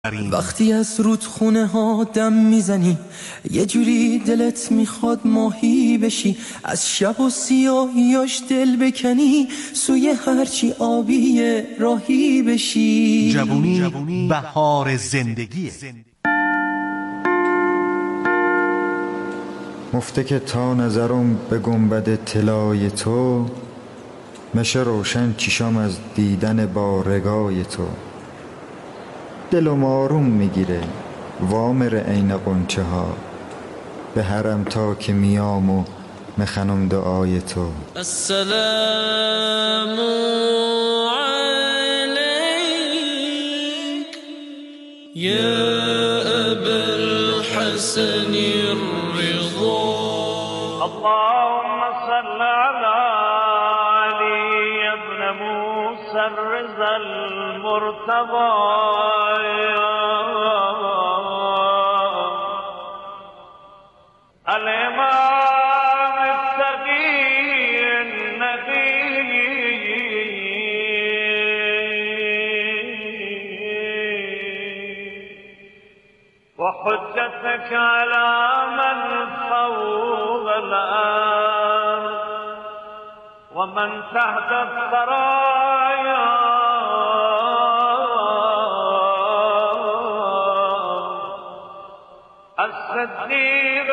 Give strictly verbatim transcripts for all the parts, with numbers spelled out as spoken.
وقتی از رودخونه ها دم میزنی یه جوری دلت میخواد ماهی بشی، از شب و سیاهیاش دل بکنی، سوی هرچی آبی راهی بشی. جوونی بهار زندگیه. مفته که تا نظرم به گنبد طلای تو، مشه روشن چشام از دیدن بارگای تو. دلم آروم میگیره وامر عین قنچه ها، به حرم تا که میام و مخنم دعای تو. السلام علیک یا ابا الحسن الرضا. اللهم صل على علي ابن موسى الرضا المرتضى. الإمام التقي النبي وحجتك على من فوق الأرض ومن تحت الثرايا. الصديق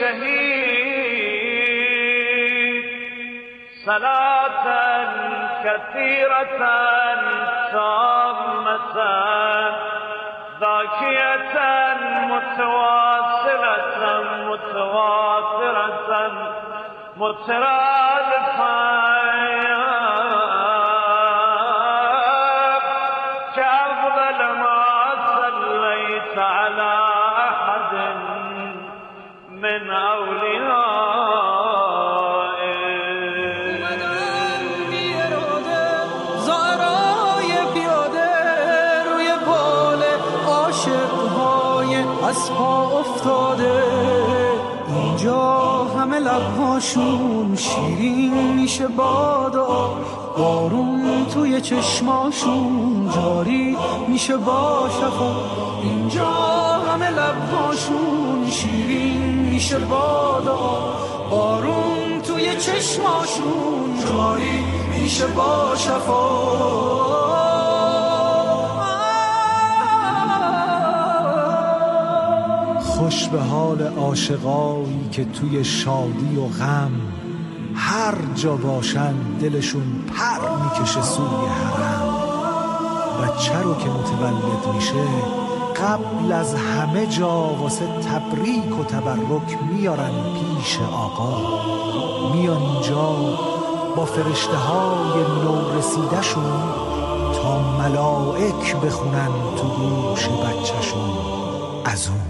الشهيد صلاة كثيرة تامة ذاكية متواصلة متواترة مترادفة كأفضل ما صليت على أحد من أوليائك. زهرای پیاده روی بال عاشقهای از پا افتاده، اینجا همه لبهاشون شیرین میشه بادا، بارون توی چشماشون جاری میشه با شفا. اینجا همه لبهاشون شیرین میشه بادا، بارون توی چشماشون جاری میشه با شفا. خوش به حال عاشقایی که توی شادی و غم هر جا باشن دلشون پر میکشه سوی حرم. بچه رو که متولد میشه قبل از همه جا واسه تبریک و تبرک میارن پیش آقا. میان اینجا با فرشته های نو رسیده شون تا ملائک بخونن تو گوش بچه شون از اون.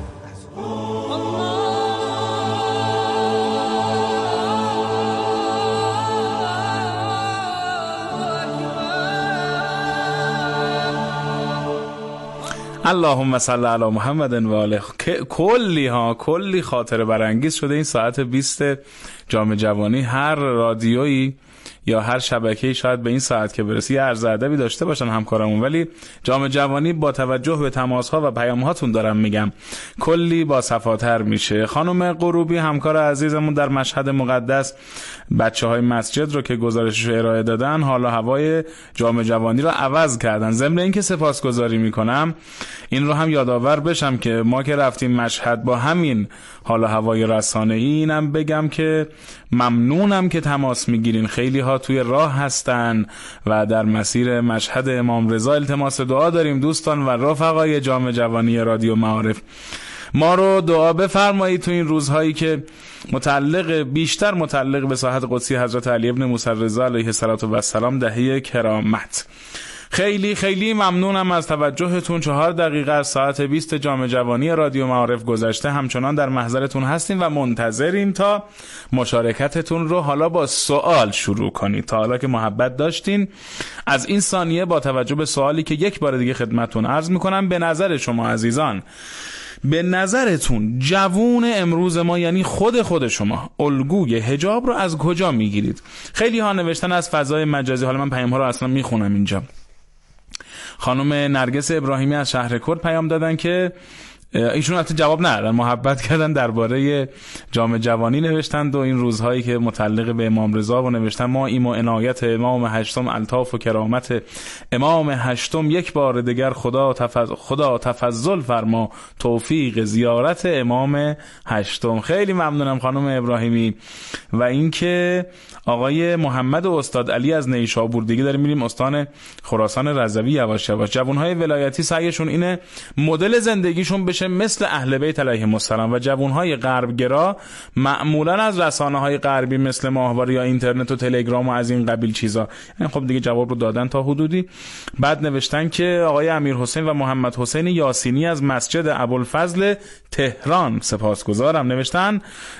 اللهم صل علی محمد و آله. کلی ها کلی خاطره برانگیز شده این ساعت بیست جام جوانی. هر رادیویی یا هر شبکه‌ای شاید به این ساعت که برسی یه عرض ادبی داشته باشن همکارمون، ولی جام جوانی با توجه به تماس‌ها و پیام‌هاتون دارم میگم کلی با صفاتر میشه. خانم غروبی همکار عزیزمون در مشهد مقدس بچه‌های مسجد رو که گزارشش رو ارائه دادن حالا هوای جام جوانی رو عوض کردن. ضمن اینکه سپاسگزاری میکنم این رو هم یادآور بشم که ما که رفتیم مشهد با همین حالا هوای رسانه‌ای، اینم بگم که ممنونم که تماس میگیرین. خیلی ها توی راه هستن و در مسیر مشهد امام رضا التماس دعا داریم. دوستان و رفقای جام جوانی رادیو معارف ما رو دعا بفرمایید تو این روزهایی که متعلق بیشتر متعلق به ساحت قدسی حضرت علی ابن موسی رضا علیه السلام دهه کرامت. خیلی خیلی ممنونم از توجهتون. چهار دقیقه از ساعت بیست جام جوانی رادیو معارف گذشته. همچنان در محضرتون هستیم و منتظریم تا مشارکتتون رو حالا با سوال شروع کنید. تا حالا که محبت داشتین از این ثانیه با توجه به سوالی که یک بار دیگه خدمتتون عرض میکنم، به نظر شما عزیزان به نظرتون جوون امروز ما، یعنی خود خود شما، الگوی حجاب رو از کجا میگیرید؟ خیلی ها نوشتن از فضای مجازی. حالا من پیام ها رو اصلا میخونم اینجا. خانم نرگس ابراهیمی از شهر کرد پیام دادن که ایشون حتی جواب ندادن، محبت کردن، درباره جام جوانی نوشتند و این روزهایی که متعلق به امام رضا و نوشتن ما ایم و عنایت امام هشتم، الطاف و کرامت امام هشتم، یک بار دیگر خدا تفضل خدا تفضل فرما توفیق زیارت امام هشتم. خیلی ممنونم خانم ابراهیمی. و اینکه آقای محمد و استاد علی از نیشابور، دیگه داریم میریم استان خراسان رضوی یواش یواش. جوانهای ولایتی سعیشون اینه مدل زندگیشون بشه مثل اهل بیت علیهم السلام و جوانهای غربگرا معمولا از رسانه‌های غربی مثل ماهواره یا اینترنت و تلگرام و از این قبیل چیزا. یعنی خب دیگه جواب رو دادن تا حدودی. بعد نوشتن که آقای امیر حسین و محمد حسین یاسینی از مسجد ابوالفضل تهران سپاسگزارم. نوشتن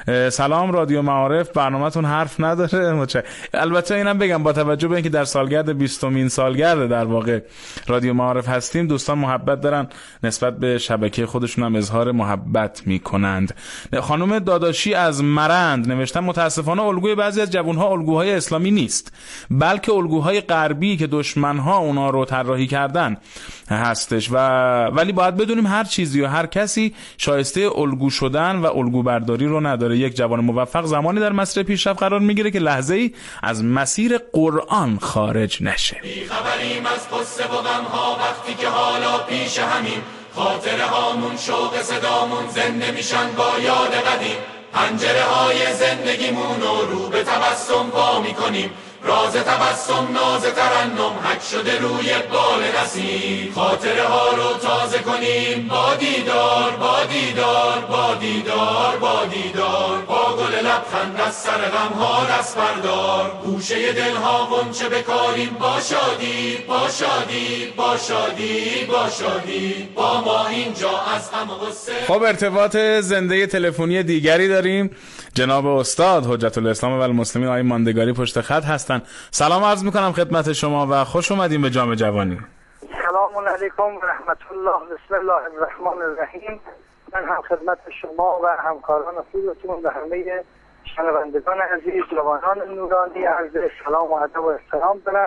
سلام رادیو معارف، برنامه‌تون حرف نداره. البته اینم بگم با توجه به اینکه در سالگرد بیستمین سالگرد در واقع رادیو معارف هستیم، دوستان محبت دارن نسبت به شبکه خودشون هم اظهار محبت میکنند. خانم داداشی از مرند نوشتن متاسفانه الگوی بعضی از جوانها الگوهای اسلامی نیست، بلکه الگوهای غربی که دشمنها اونا رو طراحی کردن هستش و ولی باید بدونیم هر چیزی و هر کسی شایسته الگو شدن و الگو برداری رو نداره. یک جوان موفق زمانی در مسیر پیشرفت قرار میگیره که لحظه‌ای از مسیر قرآن خارج نشه. بی خبریم از قصه و غم‌ها وقتی که حالا پیش همیم، خاطره هامون شوق صدامون زنده میشن با یاد قدیم، پنجره های زندگیمون رو رو به تبسم پا میکنیم، راز تبسم ناز ترنم حک شده روی بال نسیم، خاطره ها رو تازه کنیم با دیدار با دیدار با دیدار با دیدار، با گل لبخند از سر غم ها دست بردار، گوشه دل ها غنچه بکاریم با شادی با شادی با شادی با شادی، با ما اینجا از هم غصه. خب ارتباط زنده تلفنی دیگری داریم. جناب استاد حجت الاسلام و المسلمین آقای ماندگاری پشت خط هستن. سلام عرض میکنم خدمت شما و خوش اومدین به جام جوانی. سلام علیکم و رحمت الله. بسم الله الرحمن الرحیم. من هم خدمت شما و همکاران خوبتون و همه شنوندگان عزیز جوانان نورانی عرض سلام و ادب و احترام دارم.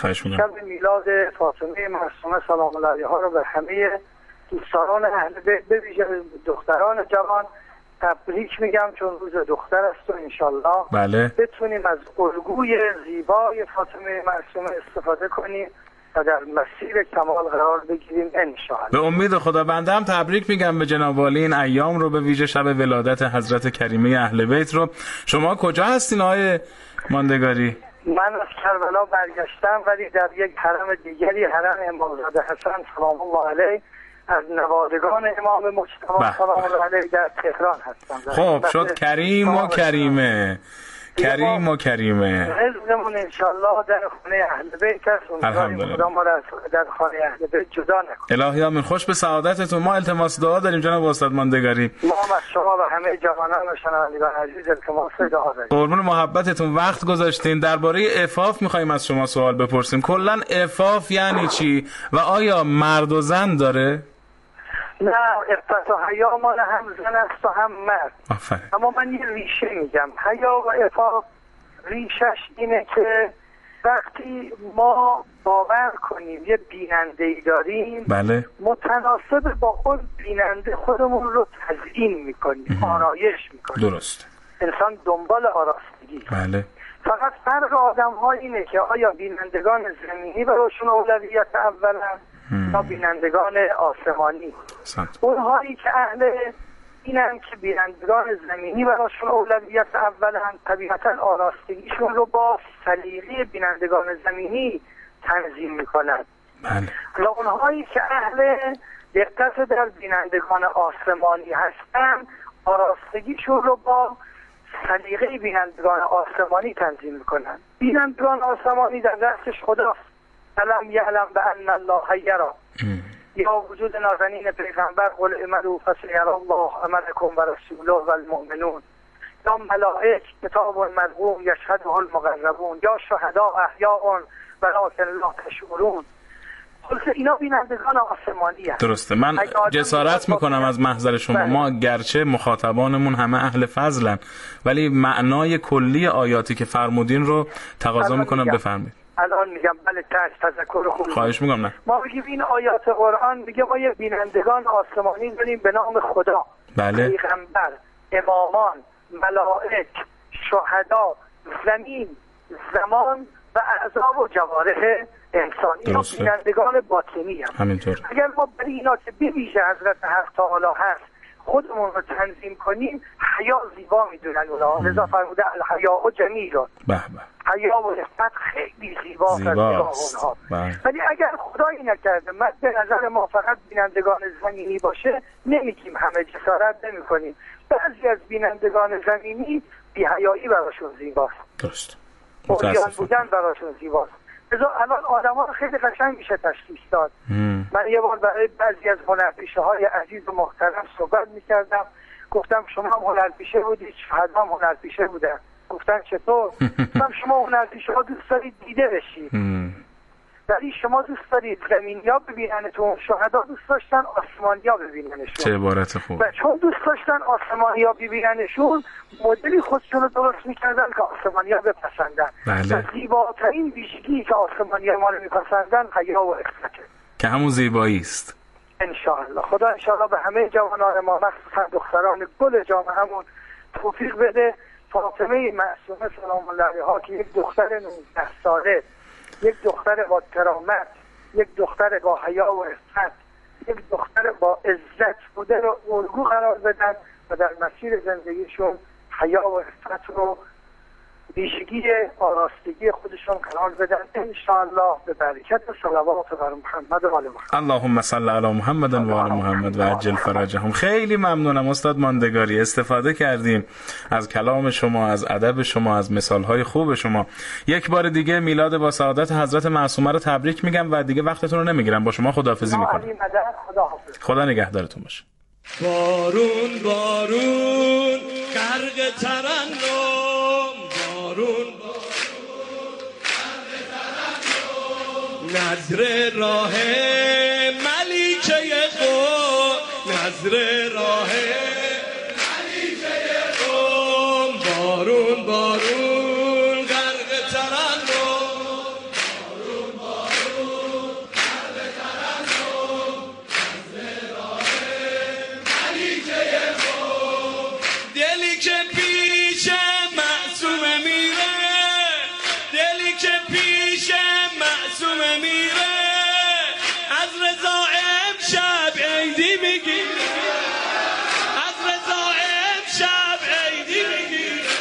شب میلاد فاطمه معصومه سلام الله علیها رو به همه دوستان اهل بیت به ویژه دختران جوان تبریک میگم، چون روز دختر است و انشالله بله. بتونیم از الگوی زیبای فاطمه معصومه استفاده کنیم و در مسیر کمال قرار بگیریم انشالله. به امید خدا. بنده هم تبریک میگم به جناب والی این ایام رو، به ویژه شب ولادت حضرت کریمه اهل بیت رو. شما کجا هستین آقای ماندگاری؟ من از کربلا برگشتم ولی در یک حرم دیگری، حرم امامزاده حسن سلام الله علیه از نوادگان امام مجتبی سلام الله علیه در تهران هستم. خب شد کریم و کریمه، کریم و کریمه. رزقمون انشالله در خانه اهل بیت است. الحمدلله. خدا ما را در خانه اهل بیت جدا نکنه. الهی آمین. خوش به سعادتتون. ما التماس دعا داریم جناب استاد ماندگاری. ما از شما و همه جوانان و شنوندگان عزیز التماس دعا داریم. قربون محبتتون. وقت گذاشتین. درباره عفاف می‌خوایم از شما سوال بپرسیم. کلاً عفاف یعنی چی و آیا مرد و زن داره؟ نه، عفت و حیا مال هم زن است و هم مرد. آفرین. اما من یه ریشه میگم. حیا و عفاف ریشش اینه که وقتی ما باور کنیم یه بیننده‌ای داریم، بله، متناسب با خود بیننده خودمون رو تزیین میکنیم، آرایش میکنیم. درست. انسان دنبال آراستگی. بله. فقط فرق آدم ها اینه که آیا بینندگان زمینی براشون اولویت اولا یا بینندگان آسمانی. اونهایی که اهل اینن که بینندگان زمینی براشون اولویت اولا، طبیعتا آراستگیشون رو با سلیقه بینندگان زمینی تنظیم میکنن. بله. و اونهایی که اهل دقت در بینندگان آسمانی هستن، آراستگیشون رو با سلیقه بینندگان آسمانی تنظیم میکنن. بینندگان آسمانی در دستش خداست. علم یعلم بأن الله یرا. یا وجود نازنین پیغمبر قل اعملوا فسیری الله عملکم و رسوله و المؤمنون، یا ملائک کتاب مرقوم یشهده المقربون، یا شهدا احیاء ولکن لا تشعرون. خلاص اینا بینندگان آسمانی هست. درسته. من جسارت میکنم از محضر شما. بله. ما گرچه مخاطبانمون همه اهل فضلن ولی معنای کلی آیاتی که فرمودین رو تقاضا میکنم بفرمایید. الان میگم بله تذکر خوب خواهش میگم. نه ما میگیم این آیات قرآن میگه ما یه بینندگان آسمانی داریم به نام خدا، بله، پیغمبر، امامان، ملائک، شهدا، زمین، زمان و اعضا و جوارح انسان. اینا بینندگان باطنی هم. همینطور اگر ما برای اینا که به ویژه حضرت حق تعالی هست خودمون رو تنظیم کنیم، حیا زیبا میدونن اونا. رضا فرموده الحیاء جمیل، به به، حیا و عفت خیلی زیباست از نگاه اونها. ولی اگر خدایی نکرده مد به نظر ما فقط بینندگان زمینی باشه، نمیگیم همه جسارت نمی کنیم. بعضی از بینندگان زمینی بی‌حیایی براشون زیباست، درست، اوریان بودن براشون زیباست. لذا الان آدم ها خیلی قشنگ میشه تشخیص داد. من یه بار برای بعضی از هنرپیشه های عزیز و محترم صحبت میکردم، گفتم شما هم هنرپیشه بودید، شهدا هم هنرپیشه بودن. گفتن چطور؟ گفتم شما هنرپیشه ها دوست دارید دیده بشید، ولی شما دوست دارید زمینیا ببیننتون، شهدا دوست داشتن آسمانیا ببیننشون. چه عبارت خوب. و چون دوست داشتن آسمانیا ببیننشون، مدلی خودشون رو درست میکردن که آسمانیا بپسندن. بله. و زیباترین ویژگی که آسمانیا ما رو میپسندن حیا و عفته، که همون زیبایی است. انشاءالله خدا انشاءالله به همه جوانان ما، مخصوصا دختران گل جامعهمون توفیق بده. فاطمه معصومه سلام الله علیها که یک دختر نوزده ساله، یک دختر با کرامت، یک دختر با حیا و عفت، یک دختر با عزت بوده رو الگو قرار بدن و در مسیر زندگیشون حیا و عفت رو ویژگی آراستگی خودشون قرار بدن انشاءالله به برکت صلوات بر محمد و آل محمد. اللهم صل علی محمد و آل محمد و عجل فرجهم. خیلی ممنونم استاد ماندگاری، استفاده کردیم از کلام شما، از ادب شما، از مثالهای خوب شما. یک بار دیگه میلاد با سعادت حضرت معصومه رو تبریک میگم و دیگه وقتتون رو نمیگیرم، با شما خداحافظی میکنم. خدا نگهدارتون باشه. بارون بارون غرق ترنم، بارون بارون غرق ترنم، نظر راه ملیکه قوم، نظر راه ملیکه قوم، بارون بارون غرق ترنم، بارون بارون غرق ترنم، نظر راه ملیکه قوم، دلی که پیش معصومه میره، دلی که پیش معصومه میره، از رضا امشب عیدی میگیره، از رضا امشب عیدی میگیره.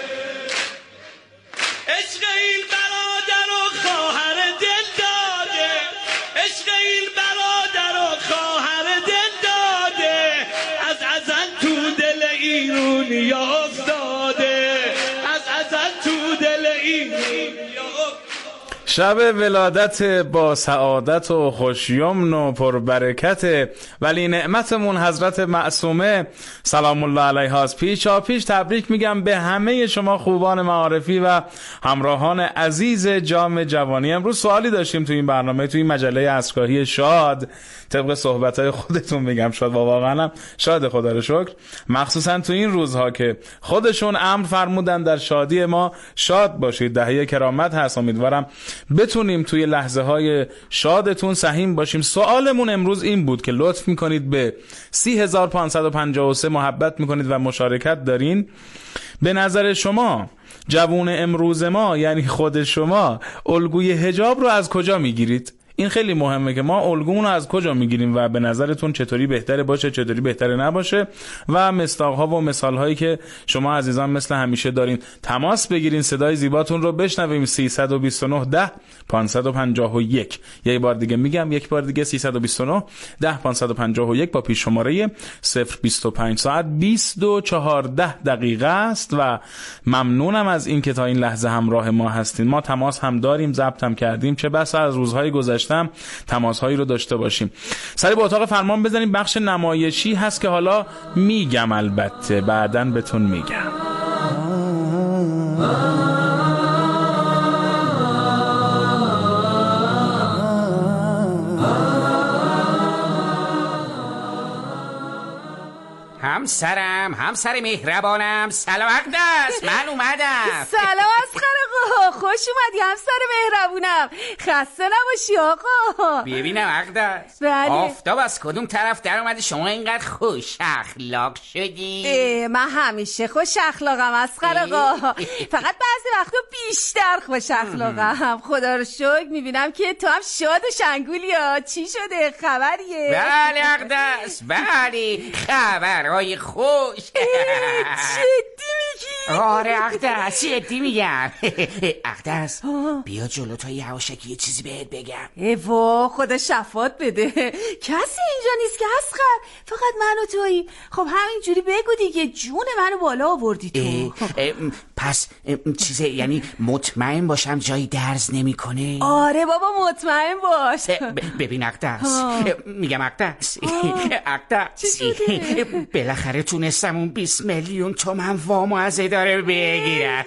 عشق این برادر و خواهر دل داده، عشق این برادر و خواهر دل داده، از ازل تو دل ایرونی افتاده، از ازل تو دل ایرونی. شب ولادت با سعادت و خوشیمن و پربرکت ولی نعمتمون حضرت معصومه سلام الله علیها است. پیشا پیش تبریک میگم به همه شما خوبان معارفی و همراهان عزیز جام جوانی. امروز سوالی داشتیم تو این برنامه، تو این مجله عصرگاهی شاد، طبق صحبت‌های خودتون میگم شاد و واقعا هم شاد، خدا رو شکر، مخصوصا تو این روزها که خودشون امر فرمودن در شادی ما شاد باشید. دهه کرامت هست، امیدوارم بتونیم توی لحظه های شادتون سهیم باشیم. سوالمون امروز این بود که لطف میکنید به سی هزار و پانصد و پنجاه و سه محبت میکنید و مشارکت دارین. به نظر شما جوون امروز ما، یعنی خود شما، الگوی حجاب رو از کجا میگیرید؟ این خیلی مهمه که ما الگومون رو از کجا میگیریم و به نظرتون چطوری بهتره باشه، چطوری بهتره نباشه و مصداق‌ها و مثال‌هایی که شما عزیزان مثل همیشه دارین. تماس بگیرین، صدای زیباتون رو بشنویم. سیصد و بیست و نه ده پانصد و پنجاه و یک. یک بار دیگه میگم، یک بار دیگه سیصد و بیست و نه ده پانصد و پنجاه و یک با پیش شماره صفر بیست و پنج. ساعت بیست و چهارده دقیقه است و ممنونم از این که تا این لحظه همراه ما هستین. ما تماس هم داریم، ضبط هم کردیم، چه بسا از روزهای گذشته تماس هایی رو داشته باشیم. سری به اتاق فرمان بزنیم. بخش نمایشی هست که حالا میگم، البته بعداً بهتون میگم. همسرم، همسر مهربانم، سلام اقدس، من اومدم. سلام اصغر آقا، خوش اومدی همسر مهربونم، خسته نباشی آقا. ببینم اقدس، بله. آفتاب از کدوم طرف در اومده شما اینقدر خوش اخلاق شدی؟ من همیشه خوش اخلاقم اصغر آقا، فقط بعضی وقتا بیشتر خوش اخلاقم. خدا رو شکر میبینم که تو هم شاد و شنگولی ها. چی شده؟ خبریه؟ بله اقدس، بله، خبرهای خوش. جدی میگی؟ آره اقدس، جدی میگم. اقدس بیا جلو تا یواشکی یه چیزی بهت بگم. ایوا خدا شفاعت بده، کسی اینجا نیست که اصغر، فقط من و تویی. خب همینجوری بگو دیگه، جون منو بالا آوردی تو. اه اه پس چیزه، یعنی مطمئن باشم جایی درز نمیکنه؟ آره بابا مطمئن باش. ببین اقدس، میگم اقدس، اقدس بالاخره تونستم اون بیست میلیون تومن وامو از اداره بگیرم.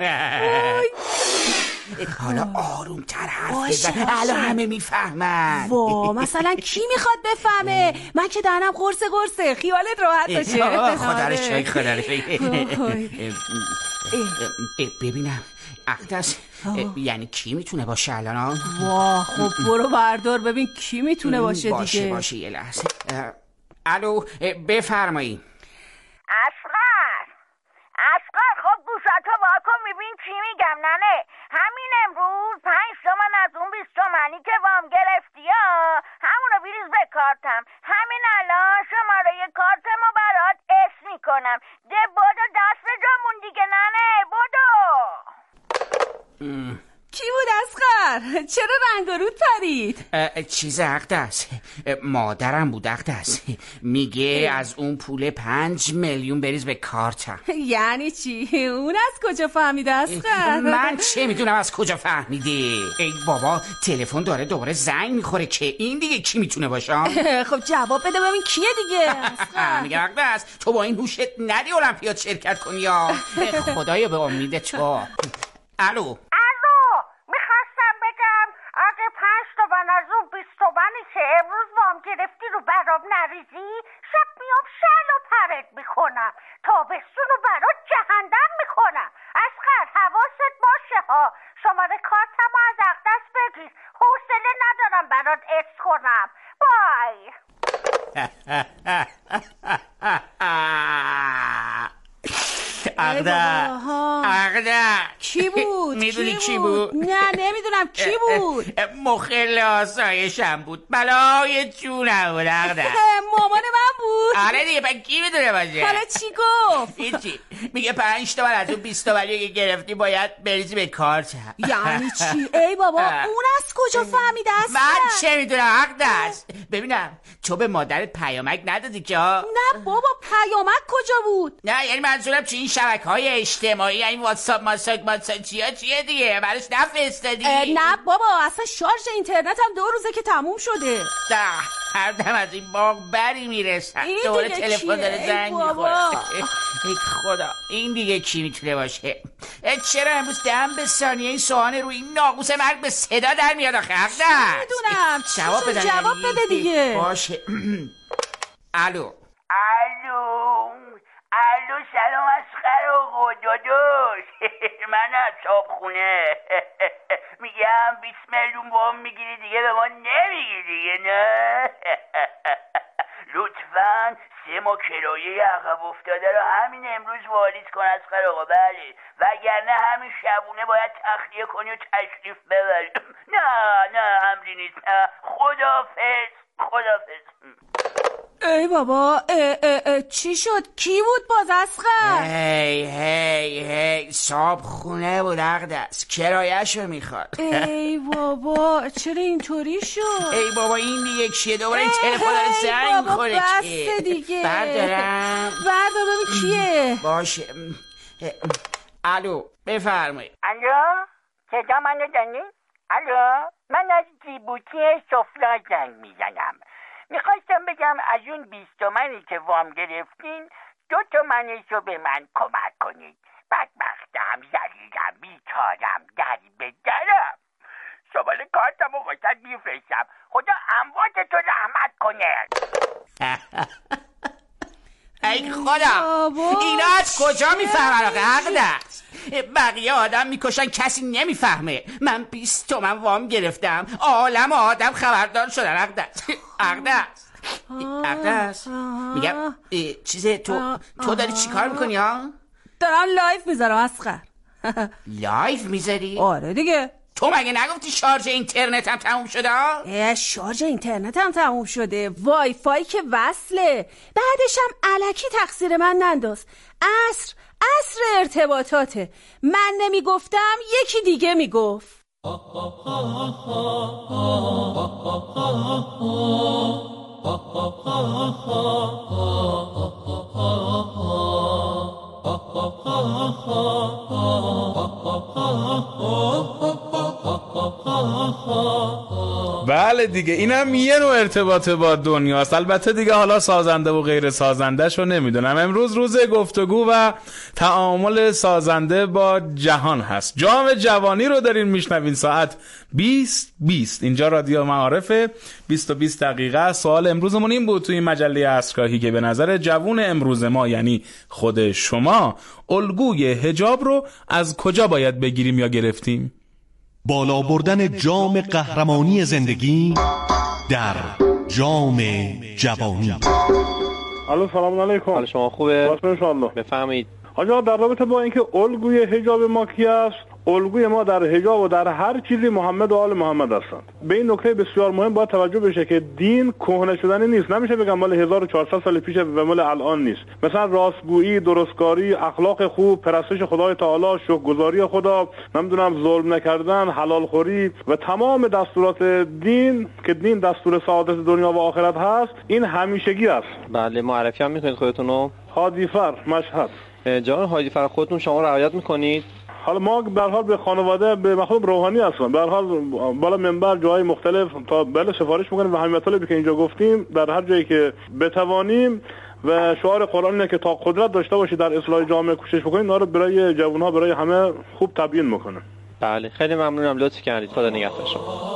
حالا آروم تر حرف بزن، الان همه میفهمن. وا مثلا کی میخواد بفهمه؟ من که دهنم قرصه قرصه، خیالت راحت باشه. خدا رو شکر، خدا رو شکر. ببینم اقدس، یعنی کی میتونه باشه الان؟ وا خب برو بردار ببین کی میتونه باشه دیگه. باشه باشه یه لحظه. الو بفرمایید. اصغر اصغر خب گوشاتو واکن میبین چی میگم. ننه همین امروز پنج تومن از اون بیست تومنی که وام گرفتی ها، همونو بریز به کارتم. همین الان شماره کارتمو برات اسم میکنم. ده بودو دست جامون دیگه. ننه بودو. کی بود اصغر؟ چرا رنگ و رود پرید؟ چیز اقدس، مادرم بود اقدس، میگه از اون پول پنج میلیون بریز به کارتم. یعنی چی؟ اون از کجا فهمیده اصغر؟ من چه میدونم از کجا فهمیده؟ ای بابا تلفن داره دوباره زنگ میخوره که این دیگه کی میتونه باشه؟ خب جواب بده ببین کیه دیگه اصغر. میگه اقدس تو با این هوشت ندی المپیاد شرکت کنی یا؟ خدایا به امید تو. الو اگه پنج تومن از اون بیست تومنی که امروز وام گرفتی رو برام نریزی، شب میام شل و پرت میکنم، تابستون رو برات جهنم میکنم. اصغر حواست باشه ها، شماره کارتم رو از اقدس بگیر، حوصله ندارم برات اس کنم. بای. اقدر اقدر کی بود؟ میدونی کی بود؟ نه نمیدونم کی بود. مخل آسایشم بود، بلای جونم بود. اقدر مامان من بود. آره دیگه، پس کی میدونه باشه؟ حالا چی گفت؟ هیچی، میگه پنج تومن از اون بیست تومنی که گرفتی باید بریزی به کارتم. یعنی چی؟ ای بابا اون از کجا فهمیده است؟ من چه میدونم اقدس. ببینم تو به مادرت پیامک ندادی که؟ نه بابا پیامک کجا بود؟ نه یعنی منظورم چه این شبکه‌های اجتماعی، این واتساپ ماساک ماساک چیه چیه دیگه براش نفرستادی؟ نه بابا اصلا شارژ اینترنت هم دو روزه که تموم شده. ده هر دم از این باغ بری میرسن، دوباره تلفن داره زنگ میخوره. ای خدا این دیگه کی میتونه باشه؟ چرا امروز دم به ثانیه این سوهان روی این ناقوس مرگ به صدا در میاد آخه؟ اقدر میدونم جواب بده جواب بده دیگه. باشه. الو الو الو سلام اصغر آقا داداش. من از صابخونه میگم بیست میلیون وام میگیری دیگه به ما نمیگی دیگه نه؟ لطفاً سه ماه کرایه عقب افتاده رو همین امروز والیز کن اصغر آقا. بله وگرنه همین شبونه باید تخلیه کنی و تشریف ببری. نه نه امری نیست. خدافظ خدافظ. ای بابا اه اه اه چی شد؟ کی بود باز اصغر؟ هی هی هی صاحب خونه بود اقدس، کرایه‌شو میخواد. ای بابا چرا اینطوری شد؟ ای بابا این دیگه کیه؟ دوباره این تلفن داره زنگ میخوره. بسته دیگه. بردارم بردار ببین کیه. باشه. الو بفرمایید. الو صدا منو دانی؟ الو من از جیبوتی سفلا زنگ میزنم. میخواستم بگم از اون بیست تومنی که وام گرفتین دو تومنش رو به من کمک کنید. بدبختم، ذلیلم، بیچارم، دری به درم. شماره کارتم رو واسه میفرستم، خدا اموات تو رحمت کنه. ای خدا اینا از کجا میفهمن آقا؟ حق دست بقیه آدم میکشن کسی نمیفهمه. من بیست تومن وام گرفتم عالم آدم خبردار شدن. حق دست حق دست حق دست میگم چیزه تو تو داری چی کار میکنی ها؟ دارم لایف میذارم اصغر. لایف میذاری؟ آره دیگه. تو مگه نگفتی شارژ اینترنت هم تموم شده؟ اه شارژ اینترنت هم تموم شده، وای فای که وصله. بعدش هم الکی تقصیر من ننداز. عصر عصر ارتباطاته. من نمیگفتم یکی دیگه میگفت. بله دیگه اینم یه نوع ارتباط با دنیاست. البته دیگه حالا سازنده و غیر سازنده شو نمیدونم. امروز روز گفتگو و تعامل سازنده با جهان هست. جام جوانی رو دارین میشنوین. ساعت بیست بیست اینجا رادیو معارفه. بیست و بیست دقیقه. سوال امروزمون این بود توی این مجله عصرگاهی که به نظر جوون امروز ما یعنی خود شما الگوی حجاب رو از کجا باید بگیریم یا گرفتیم؟ بالا بردن جام قهرمانی زندگی در جام جوانی. الو سلام علیکم. حال شما خوبه؟ باشه ان شاء الله. بفرمایید. آقا در رابطه با اینکه الگوی حجاب ما کی است، الگوی ما در حجاب و در هر چیزی محمد و آل محمد هستند. به این نکته بسیار مهم باید توجه بشه که دین کهنه شدنی نیست. نمیشه بگم مال هزار و چهارصد سال پیشه و مال الان نیست. مثلا راستگویی، درستکاری، اخلاق خوب، پرستش خدای تعالی، شکرگزاری خدا، نمیدونم ظلم نکردن، حلال خوری و تمام دستورات دین که دین دستور سعادت دنیا و آخرت هست، این همیشگی است. بله معرفی هم میکنید خودتون رو؟ هادیفر مشهد. جان هادیفر خودتون شما رعایت میکنید؟ حالا ما به هر حال به خانواده به مخلوق روحانی هستن. به هر حال بالا منبر جای مختلف تا بله سفارش میکنیم و همین مطالبی که اینجا گفتیم در هر جایی که بتوانیم و شعار قرآن اینه که تا قدرت داشته باشید در اصلاح جامعه کوشش بکنید. اینا رو برای جوان‌ها برای همه خوب تبیین میکنه. بله خیلی ممنونم لطف کردید. خدا نگهدار شما.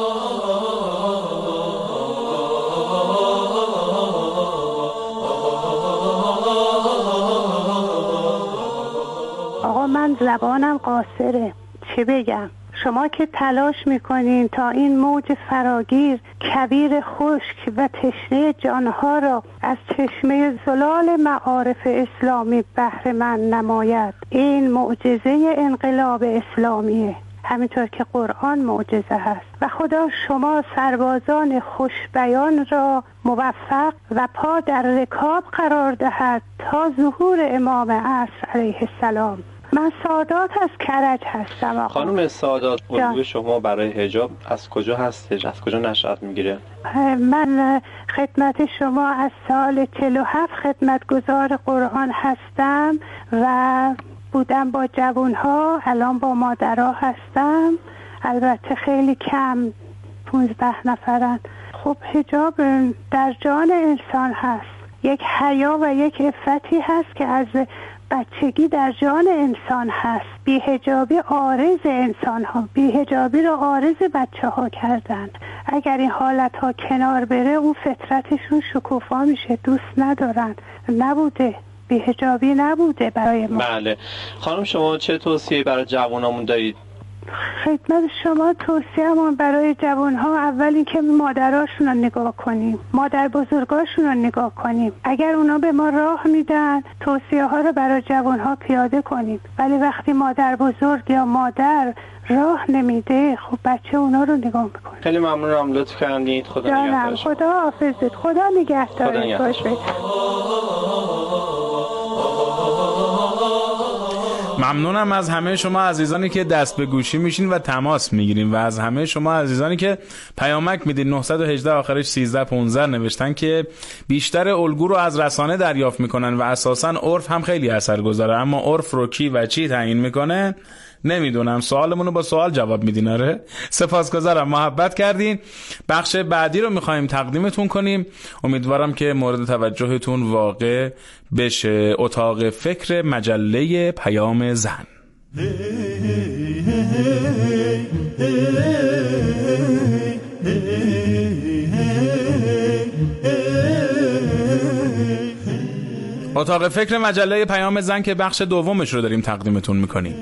من زبانم قاصره، چه بگم؟ شما که تلاش میکنین تا این موج فراگیر کویر خشک و تشنه جانها را از چشمه زلال معارف اسلامی بهره مند نماید، این معجزه انقلاب اسلامیه، همینطور که قرآن معجزه هست و خدا شما سربازان خوشبیان را موفق و پا در رکاب قرار دهد تا ظهور امام عصر علیه السلام. من سادات از کرج هستم آقا. خانم سادات الگوی شما برای حجاب از کجا هستش؟ از کجا نشأت میگیره؟ من خدمت شما از سال چهل و هفت خدمتگزار قرآن هستم و بودم با جوانها، الان با مادرها هستم، البته خیلی کم، پونزده نفرن. خب حجاب در جان انسان هست، یک حیا و یک عفتی هست که از بچگی در جان انسان هست. بی‌حجابی عارض انسان ها، بی‌حجابی رو عارض بچه ها کردن. اگر این حالت ها کنار بره اون فطرتشون شکوفا میشه، دوست ندارن. نبوده، بی‌حجابی نبوده برای ما. بله خانم شما چه توصیه برای جوانامون دارید؟ خدمت شما توصیه‌مون برای جوان‌ها اول این که مادراشون رو نگاه کنیم، مادر بزرگاشون رو نگاه کنیم. اگر اونا به ما راه میدن توصیه‌ها رو برای جوان‌ها پیاده کنیم، ولی وقتی مادر بزرگ یا مادر راه نمیده خب بچه اونا رو نگاه میکنه. خیلی ممنونم لطف کردید. خدا نگهدار. خدا حافظت. خدا نگهدارت باشه. ممنونم از همه شما عزیزانی که دست به گوشی میشین و تماس میگیرین و از همه شما عزیزانی که پیامک میدین. نه یک هشت آخرش سیزده پانزده نوشتن که بیشتر الگو رو از رسانه دریافت میکنن و اساسا عرف هم خیلی اثر گذاره، اما عرف رو کی و چی تعیین میکنه نمیدونم. سوالمون رو با سوال جواب میدین. آره سپاسگزارم، محبت کردین. بخش بعدی رو میخوایم تقدیمتون کنیم، امیدوارم که مورد توجهتون واقع بشه. اتاق فکر مجله پیام زن. اتاق فکر مجله پیام زن که بخش دومش رو داریم تقدیمتون میکنیم.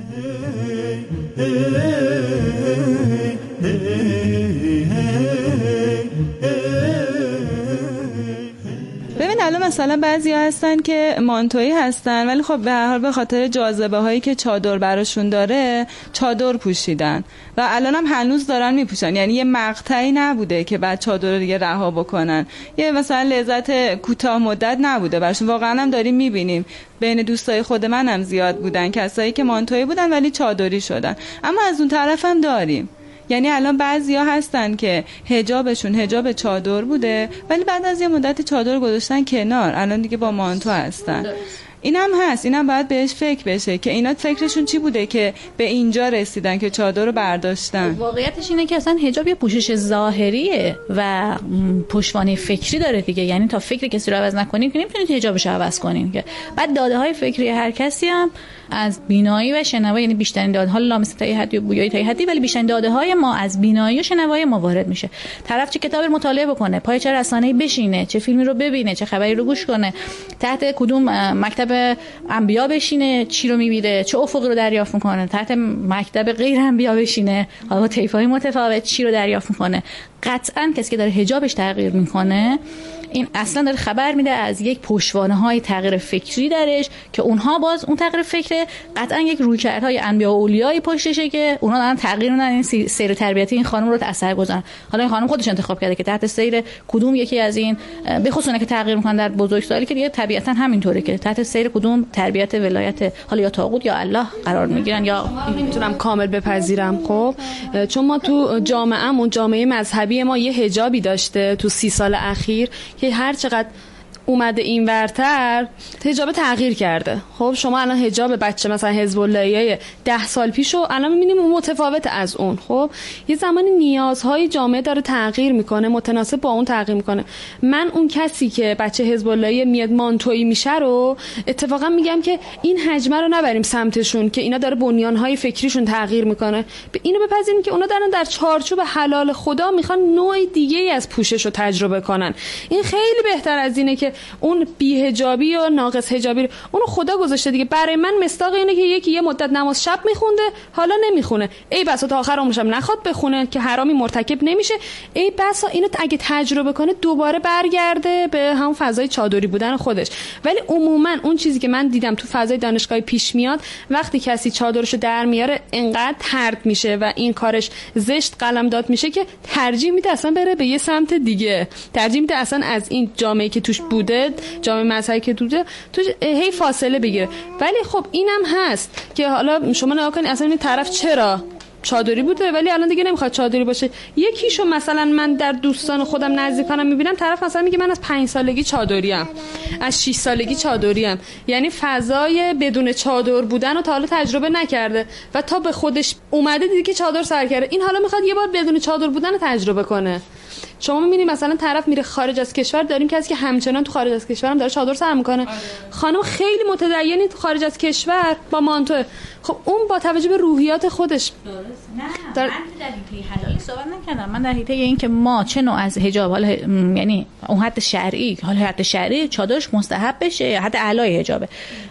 ببین الان مثلا بعضیا هستن که مانتویی هستن ولی خب به هر حال به خاطر جاذبه هایی که چادر براشون داره چادر پوشیدن و الان هم هنوز دارن میپوشن، یعنی یه مقطعی نبوده که بعد چادر رو دیگه رها بکنن، یه مثلا لذت کوتاه مدت نبوده براشون. واقعا هم داریم میبینیم بین دوستای خود من هم زیاد بودن کسایی که مانتویی بودن ولی چادری شدن. اما از اون طرف هم داریم، یعنی الان بعضیا هستن که حجابشون حجاب چادر بوده ولی بعد از یه مدت چادر گذاشتن کنار، الان دیگه با مانتو هستن. این هم هست، این هم باید بهش فکر بشه که اینا فکرشون چی بوده که به اینجا رسیدن که چادر رو برداشتن. واقعیتش اینه که اصلا حجاب یه پوشش ظاهریه و پشتوانه فکری داره دیگه، یعنی تا فکر کسی رو عوض نکنیم که نمیتونید حجابش رو عوض کنیم که. بعد داده های فکری هر کسی هم از بینایی و شنوایی، یعنی بیشترین داده ها لامس تا حدی و بویایی تا حدی، ولی بیشترین داده های ما از بینایی و شنوایی ما وارد میشه. طرف چه کتابی مطالعه بکنه، پای چه رسانه‌ای بشینه، چه فیلمی رو ببینه، چه خبری رو گوش کنه، تحت کدوم مکتب انبیا بشینه چی رو میبینه، چه افقی رو دریافت میکنه، تحت مکتب غیر انبیا بشینه حالا طیف‌های متفاوت چی رو دریافت میکنه. قطعاً کسی که داره حجابش تغییر میکنه این اصلا داره خبر میده از یک پشتوانه های تغییر فکری درش که اونها باز اون تغییر فکر قطعا یک رویکردهای انبیا و اولیای پشتشه که اونها دارن تغییر میدن این سیر تربیتی این خانم رو تاثیر گذارن. حالا این خانم خودش انتخاب کرده که تحت سیر کدوم یکی از این، به خصوص که تغییر میکنن در بزرگسالی که دیگه طبیعتا همینطوره که تحت سیر کدوم تربیت ولایت حالا یا طاغوت یا الله قرار میگیرن. یا میتونم کامل بپذیرم خب چون ما تو جامعهمون جامعه مذهبی ما یه حجابی داشته تو سی سال اخیر که هر چقدر اومده این ورتر حجاب تغییر کرده. خب شما الان حجاب بچه مثلا حزب اللهیه ده سال پیشو الان می‌بینیم متفاوت از اون. خب یه زمانی نیازهای جامعه داره تغییر میکنه، متناسب با اون تغییر میکنه. من اون کسی که بچه حزب اللهیه میاد مانتویی میشه رو اتفاقا میگم که این حجمه رو نبریم سمتشون که اینا داره بنیانهای فکریشون تغییر میکنه. اینو بپذیریم که اونا دارن در چارچوب حلال خدا میخوان نوع دیگه‌ای از پوشش رو تجربه کنن. این خیلی بهتر از اینه که اون بی‌حجابی و ناقص حجابی اونو خدا گذاشته دیگه. برای من مصداق اینه که یکی یه مدت نماز شب میخونده حالا نمیخونه، ای بسا تا آخر عمرش هم نخواد بخونه که حرامی مرتکب نمیشه، ای بسا اینو اگه تجربه کنه دوباره برگرده به همون فضای چادری بودن خودش. ولی عموما اون چیزی که من دیدم تو فضای دانشگاهی پیش میاد وقتی کسی چادرشو در میاره انقدر طرد میشه و این کارش زشت قلمداد میشه که ترجیح میده اصلا بره به یه سمت دیگه، ترجیح میده اصلا از این جامعه که توش بوده، جامعه مذهبی که توده تو هی فاصله بگیره. ولی خب اینم هست که حالا شما نگاه کنید اصلا این طرف چرا چادری بوده ولی الان دیگه نمیخواد چادری باشه. یکیشو مثلا من در دوستان خودم نزدیکانم میبینم طرف مثلا میگه من از پنج سالگی چادریم، از شش سالگی چادریم، یعنی فضای بدون چادر بودن رو تا حالا تجربه نکرده و تا به خودش اومده دیگه که چادر سر کرده، این حالا میخواد یه بار بدون چادر بودن رو تجربه کنه. شما می‌بینید مثلا طرف میره خارج از کشور، داریم کسی که همچنان تو خارج از کشور هم داره چادر سر میکنه، خانم خیلی متدینی تو خارج از کشور با مانتو. خب اون با توجه به روحیات خودش نه در... من در حیطه حلالی صحبت نکردم، من در حیطه این که ما چه نوع از حجاب، حالا یعنی اون حد شرعی، حالا حد شرعی چادرش مستحب بشه یا حد اعلای حجابه،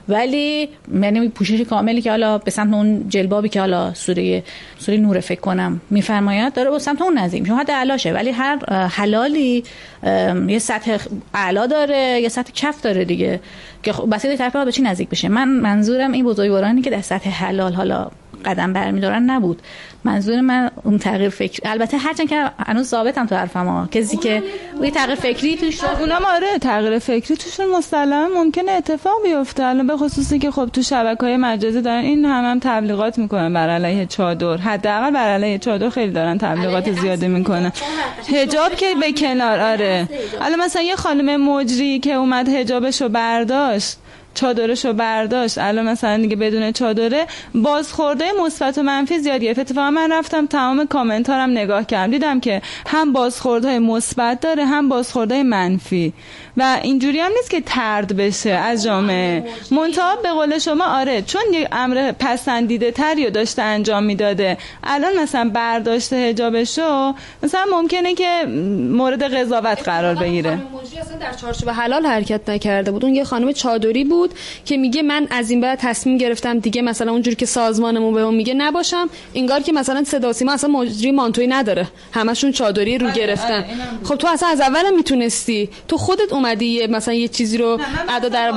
ولی یعنی پوشش کاملی که حالا به سمت اون جلبابی که حالا سوره سوره نور فکر کنم میفرماید داره به سمت اون نزدیک میشه، حد اعلاشه. ولی هر حلالی یه سطح اعلا داره یه سطح کف داره دیگه که بسیار طرف به چی نزدیک بشه. من منظورم این بزرگوارانی که در سطح حلال حالا قدم برمی‌دارن نبود، منظور من اون تغییر فکر، البته هرچند که هنوز ثابتم تو حرفم ها کسی که اون تغییر فکری توش اونم آره تغییر فکری توشون مسلما ممکنه اتفاق بیفته، الان به خصوصی که خب تو شبکه‌های مجازی دارن این هم هم تبلیغات میکنن بر علیه چادر، حداقل بر علیه چادر خیلی دارن تبلیغات زیادی میکنن. حجاب که به کنار، آره الان مثلا یه خانم مجری که اومد حجابشو برداشت چادرشو برداشت الان مثلا دیگه بدون چادره، بازخورده مثبت و منفی زیادیه. اتفاقا من رفتم تمام کامنت ها رو نگاه کردم، دیدم که هم بازخوردهای مثبت داره هم بازخوردهای منفی و اینجوری هم نیست که طرد بشه از جامعه. منتها به قول شما آره، چون یه امر پسندیده تری رو داشته انجام میداده، الان مثلا برداشت حجابشو مثلا ممکنه که مورد قضاوت قرار بگیره. مجری اصلا در چارچوب حلال حرکت نکرده بود. اون یه خانم چادری بود که میگه من از این بعد تصمیم گرفتم دیگه مثلا اونجوری که سازمانمون بهمون میگه نباشم. انگار که مثلا صدا و سیما اصلا مجری مانتویی نداره، همشون چادری رو گرفتن. خب تو اصلا از اول میتونستی، تو خودت اومدی مثلا یه چیزی رو ادا در